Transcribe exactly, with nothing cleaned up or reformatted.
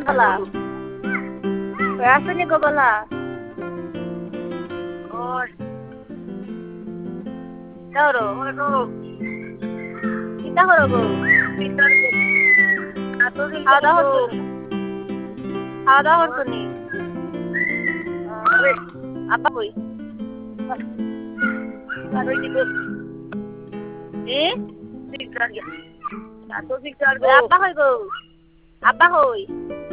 বলা আসেনি গো বলা করো কিতা করো গো খাওয়া দাওয়া হচ্ছে খাওয়া দাওয়া হচ্ছে নি আব্বা কই আব্বা কই গো আব্বা কই